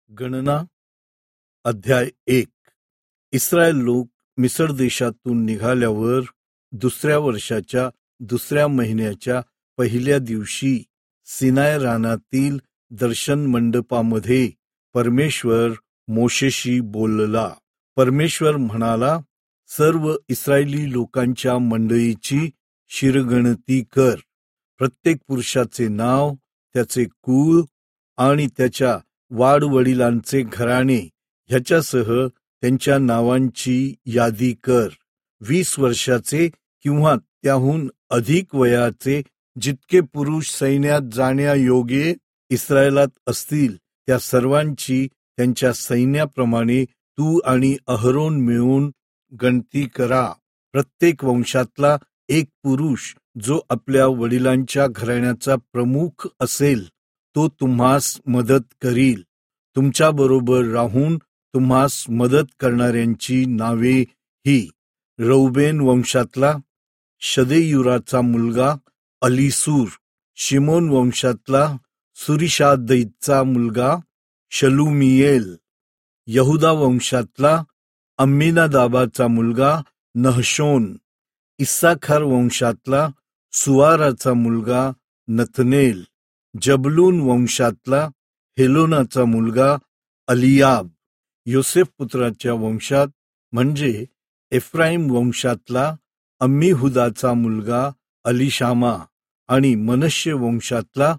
गणना अध्याय 1. इस्रायल लोक मिसर देशातून निघाल्यावर दुसऱ्या वर्षाच्या दुसऱ्या महिन्याच्या पहिल्या दिवशी सिनाय रानातील दर्शन मंडपामध्ये परमेश्वर मोशेशी बोलला. परमेश्वर म्हणाला, सर्व इस्रायली लोकांच्या मंडळीची शिरगणती कर. प्रत्येक पुरुषाचे नाव, त्याचे कुळ आणि त्याच्या वाडवडिलांचे घराणे ह्याच्यासह त्यांच्या नावांची यादी कर. 20 वर्षाचे किंवा त्याहून अधिक वयाचे जितके पुरुष सैन्यात जाण्यायोग्य इस्रायलात असतील त्या सर्वांची त्यांच्या सैन्याप्रमाणे तू आणि अहरोन मिळून गणती करा. प्रत्येक वंशातला एक पुरुष जो आपल्या वडिलांच्या घराण्याचा प्रमुख असेल तो तुम्हास मदत करील. तुमच्याबरोबर राहून तुम्हास मदत करणाऱ्यांची नावे ही: रौबेन वंशातला शदेयुराचा मुलगा अलीसूर, शिमोन वंशातला सुरिशादैचा मुलगा शलुमियेल, यहुदा वंशातला अम्मीनादाबाचा मुलगा नहशोन, इस्साखार वंशातला सुवाराचा मुलगा नतनेल, जबलून वंशातला हेलोनाचा मुलगा अलियाब, योसेफ पुत्राच्या वंशात म्हणजे एफ्राईम वंशातला अम्मीहुदाचा मुलगा अलिशामा आणि मनश्शे वंशातला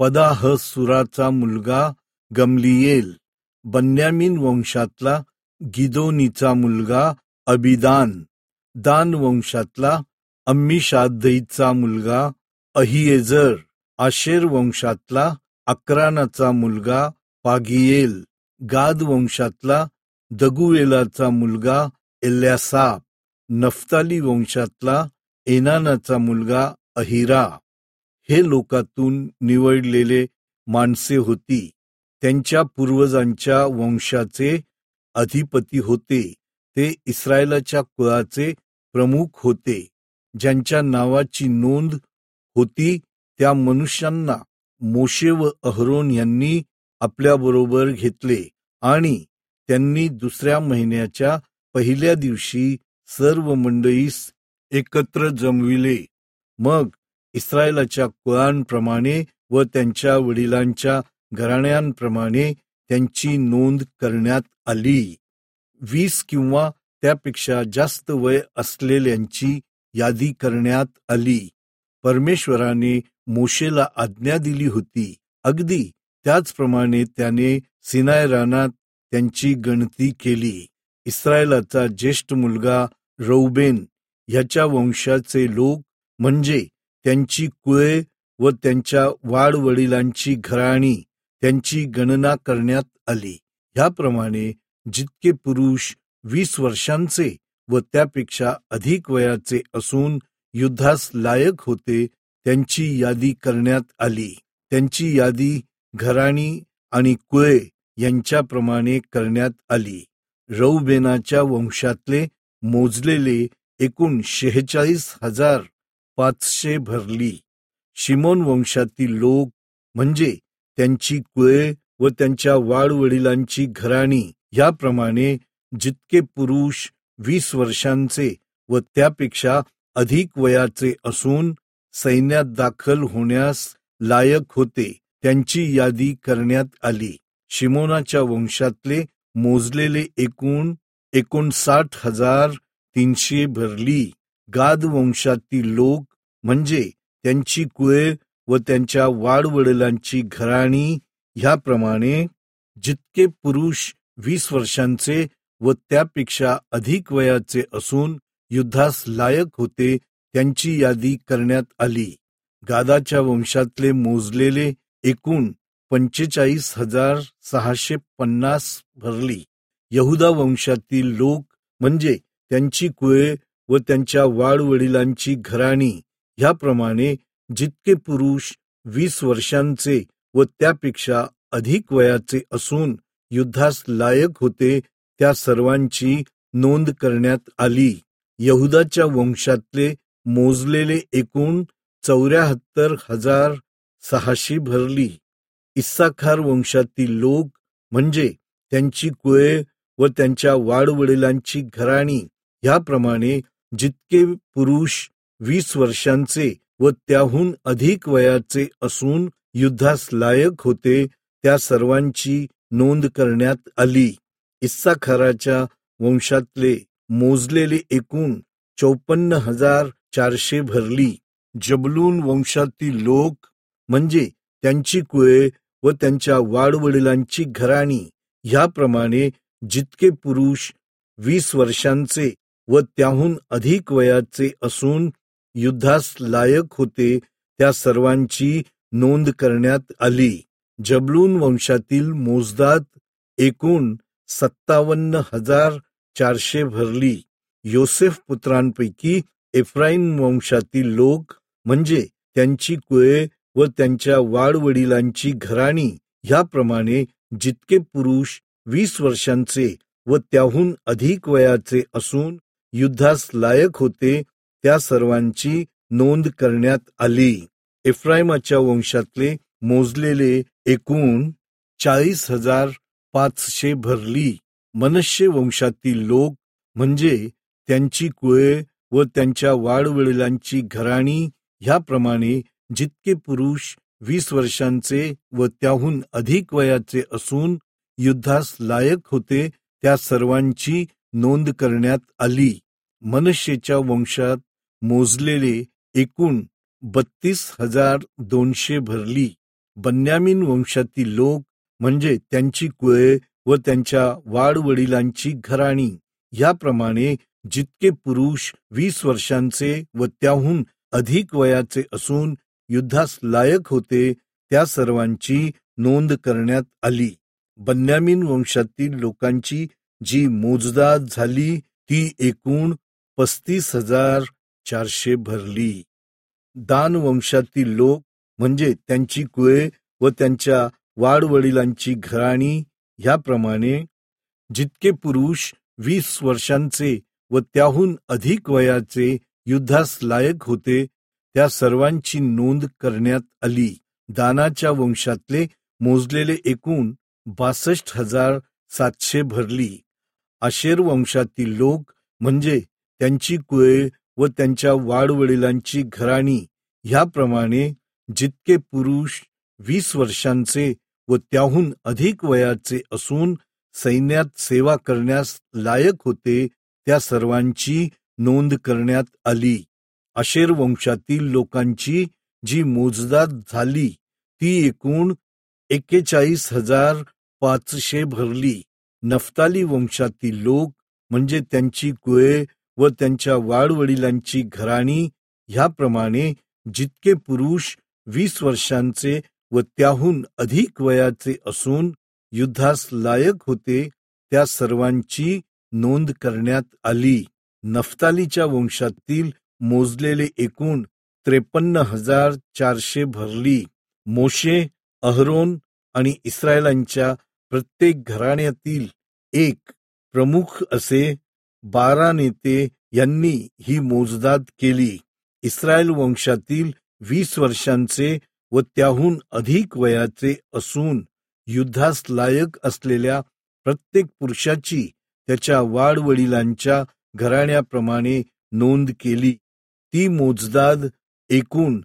पदाहसुराचा मुलगा गमलियेल, बन्यामीन वंशातला गिदोनीचा मुलगा अबिदान, दान वंशातला अम्मीशादैचा मुलगा अहिएजर, आशेर वंशातला अक्रानाचा मुलगा पागियेल, गाद वंशातला दगुएलाचा मुलगा एल्यासाप, नफ्ताली वंशातला एनानाचा मुलगा अहिरा. हे लोकातून निवडलेले माणसे होती. त्यांच्या पूर्वजांच्या वंशाचे अधिपती होते. ते इस्रायलाच्या कुळाचे प्रमुख होते. ज्यांच्या नावाची नोंद होती त्या मनुष्यांना मोशे व अहरोन यांनी आपल्याबरोबर घेतले आणि त्यांनी दुसऱ्या महिन्याच्या पहिल्या दिवशी सर्व मंडळीस एकत्र जमविले. मग इस्रायलाच्या कुळांप्रमाणे व त्यांच्या वडिलांच्या घराण्यांप्रमाणे त्यांची नोंद करण्यात आली. 20 किंवा त्यापेक्षा जास्त वय असलेल्यांची यादी करण्यात आली. परमेश्वराने मोशेला आज्ञा दिली होती. अगदी त्याचप्रमाणे त्याने सिनाय रानात त्यांची गणती केली. इस्रायलाचा ज्येष्ठ मुलगा रौबेन ह्याच्या वंशाचे लोक म्हणजे त्यांची कुळे व त्यांच्या वाडवडिलांची घराणी त्यांची गणना करण्यात आली. ह्याप्रमाणे जितके पुरुष 20 वर्षांचे व त्यापेक्षा अधिक वयाचे असून युद्धास लायक होते त्यांची यादी करण्यात आली. त्यांची यादी घराणी आणि कुळे यांच्याप्रमाणे करण्यात आली. रौबेनाच्या वंशातले मोजलेले एकूण 46,500 भरली. शिमोन वंशातील लोक म्हणजे त्यांची कुळे व त्यांच्या वाडवडिलांची घराणी याप्रमाणे जितके पुरुष 20 वर्षांचे व त्यापेक्षा अधिक वयाचे असून सैन्यात दाखल होण्यास लायक होते त्यांची यादी करण्यात आली. शिमोनाच्या वंशातले मोजलेले एकूण 59,300 भरली. गाद वंशातील लोक म्हणजे त्यांची कुळे व त्यांच्या वाडवडिलांची घराणी ह्याप्रमाणे जितके पुरुष 20 वर्षांचे व त्यापेक्षा अधिक वयाचे असून युद्धास लायक होते त्यांची यादी करण्यात आली. गादाच्या वंशातले मोजलेले एकूण 45,650 भरली. यहुदा वंशातील लोक म्हणजे त्यांची कुळे व त्यांच्या वाडवडिलांची घराणी ह्याप्रमाणे जितके पुरुष 20 वर्षांचे व त्यापेक्षा अधिक वयाचे असून युद्धास लायक होते त्या सर्वांची नोंद करण्यात आली. यहुदाच्या वंशातले मोजलेले एकूण 74,600 भरली. इस्साखार वंशातील लोक म्हणजे त्यांची कुळे व त्यांच्या वाडवडिलांची घराणी ह्याप्रमाणे जितके पुरुष 20 वर्षांचे व त्याहून अधिक वयाचे असून युद्धास लायक होते त्या सर्वांची नोंद करण्यात आली. इस्साखाराच्या वंशातले मोजलेले एकूण 54,400 भरली. जबलून वंशातील लोक म्हणजे त्यांची कुळे व त्यांच्या वाडवडिलांची घराणी ह्याप्रमाणे जितके पुरुष 20 वर्षांचे व त्याहून अधिक वयाचे असून युद्धास लायक होते त्या सर्वांची नोंद करण्यात आली. जबलून वंशातील मोजदाद एकूण 57,400 भरली. योसेफ पुत्रांपैकी एफ्राईम वंशातील लोक म्हणजे त्यांची कुळे व त्यांच्या वाडवडिलांची घराणी ह्याप्रमाणे जितके पुरुष 20 वर्षांचे व त्याहून अधिक वयाचे असून युद्धास लायक होते त्या सर्वांची नोंद करण्यात आली. एफ्राईमाच्या वंशातले मोजलेले एकूण 40,500 भरली. मनश्शे वंशातील लोक म्हणजे त्यांची कुळे व त्यांच्या वाडवडिलांची घराणी ह्याप्रमाणे जितके पुरुष 20 वर्षांचे व त्याहून अधिक वयाचे असून युद्धास लायक होते त्या सर्वांची नोंद करण्यात आली. मनश्शेच्या वंशात मोजलेले एकूण 32,200 भरली. बन्यामीन वंशातील लोक म्हणजे त्यांची कुळे व त्यांच्या वाडवडिलांची घराणी ह्याप्रमाणे जितके पुरुष 20 वर्षांचे व त्याहून अधिक वयाचे असून युद्धास लायक होते त्या सर्वांची नोंद करण्यात आली. बन्यामीन वंशातील लोकांची जी मोजदाद झाली ती एकूण 35,400 भरली. दान वंशातील लोक म्हणजे त्यांची कुळे व त्यांच्या वाडवडिलांची घराणी ह्याप्रमाणे जितके पुरुष 20 वर्षांचे व त्याहून अधिक वयाचे युद्धास लायक होते त्या सर्वांची नोंद करण्यात आली. दानाच्या वंशातले मोजलेले एकूण 62,700 भरली. आशेर वंशातील लोक म्हणजे त्यांची कुळे व त्यांच्या वाडवडिलांची घराणी ह्याप्रमाणे जितके पुरुष 20 वर्षांचे व त्याहून अधिक वयाचे असून सैन्यात सेवा करण्यास लायक होते त्या सर्वांची नोंद करण्यात आली. आशेर वंशातील लोकांची जी मोजदाद झाली ती एकूण 41,500 भरली. नफ्ताली वंशातील लोक म्हणजे त्यांची कुळे व त्यांच्या वाडवडिलांची घराणी ह्याप्रमाणे जितके पुरुष 20 वर्षांचे व त्याहून अधिक वयाचे असून युद्धास लायक होते त्या सर्वांची नोंद करण्यात आली. नफ्तालीच्या वंशातील मोजलेले एकूण 53,400 भरली. मोशे, अहरोन आणि इस्रायलांच्या प्रत्येक घराण्यातील एक प्रमुख असे 12 नेते यांनी ही मोजदाद केली. इस्रायल वंशातील 20 वर्षांचे व त्याहून अधिक वयाचे असून युद्धास लायक असलेल्या प्रत्येक पुरुषाची त्याच्या वाडवडिलांच्या घराण्याप्रमाणे नोंद केली. ती मोजदाद एकूण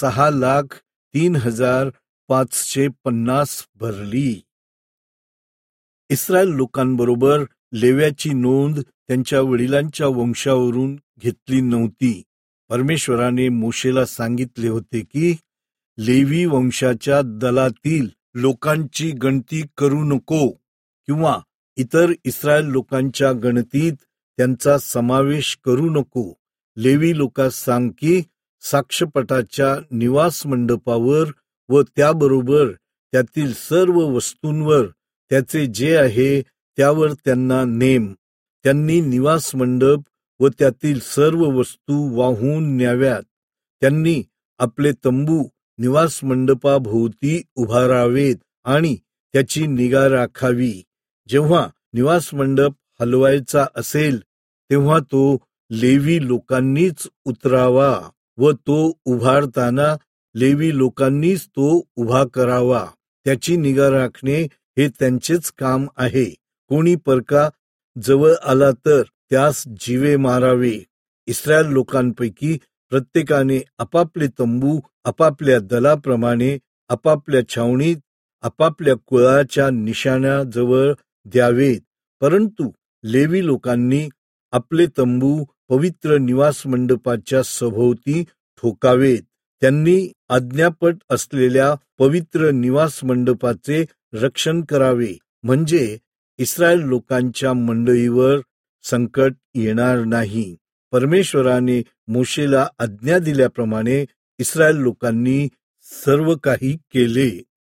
6,03,550 भरली. इस्रायल लोकांबरोबर लेव्याची नोंद त्यांच्या वडिलांच्या वंशावरून घेतली नव्हती. परमेश्वराने मोशेला सांगितले होते की लेवी वंशाच्या दलातील लोकांची गणती करू नको किंवा इतर इस्रायल लोकांच्या गणतीत त्यांचा समावेश करू नको. लेवी लोकांस सांग की साक्षपटाच्या निवास मंडपावर व त्याबरोबर त्यातील सर्व वस्तूंवर त्याचे जे आहे त्यावर त्यांना नेम. त्यांनी निवास मंडप व त्यातील सर्व वस्तू वाहून न्याव्यात. त्यांनी आपले तंबू निवास मंडपाभोवती उभारावेत आणि त्याची निगा राखावी. जेव्हा निवास मंडप हलवायचा असेल तेव्हा तो लेवी लोकांनीच उतरावा व तो उभारताना लेवी लोकांनीच तो उभा करावा. त्याची निगा राखणे हे त्यांचेच काम आहे. कोणी परका जवळ आला तर त्यास जीवे मारावे. इस्रायल लोकांपैकी प्रत्येकाने आपापले तंबू आपापल्या दलाप्रमाणे आपापल्या छावणीत आपापल्या कुळाच्या निशाण्याजवळ द्यावेत. परंतु लेवी लोकांनी आपले तंबू पवित्र निवास मंडपाच्या सभोवती ठोकावेत. त्यांनी आज्ञापट असलेल्या पवित्र निवास मंडपाचे रक्षण करावे, म्हणजे इस्रायल लोकांच्या मंडळीवर संकट येणार नाही. परमेश्वराने मोशेला आज्ञा दिल्याप्रमाणे इस्रायल लोकांनी सर्व काही केले.